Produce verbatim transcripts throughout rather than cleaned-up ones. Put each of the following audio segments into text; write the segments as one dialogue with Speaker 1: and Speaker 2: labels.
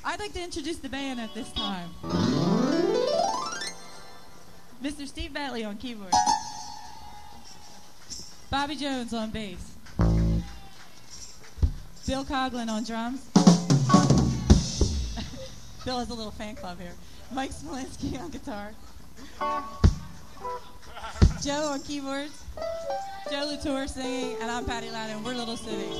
Speaker 1: I'd like to introduce the band at this time. Mister Steve Batley on keyboard. Bobby Jones on bass. Bill Coughlin on drums. Bill has a little fan club here. Mike Smolinski on guitar. Joe on keyboards. Joe Latour singing, and I'm Patty Loudon. We're Little City.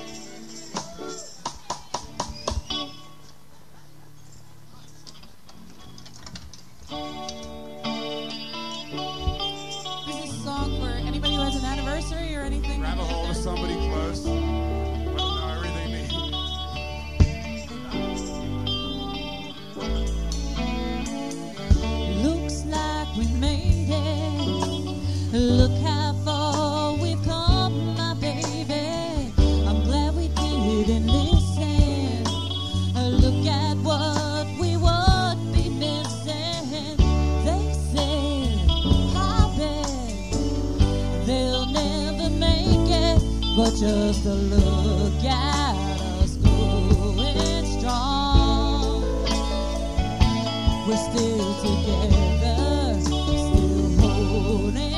Speaker 1: This is a song for anybody who has an anniversary or anything.
Speaker 2: Grab a hold of somebody close. Let them know everything they
Speaker 1: need. Looks like we made it. Look how far we've come, my baby. I'm glad we didn't listen. Look at what we would be missing. They said, Bobby, they'll never make it. But just a look at us going strong. We're still together, still holding.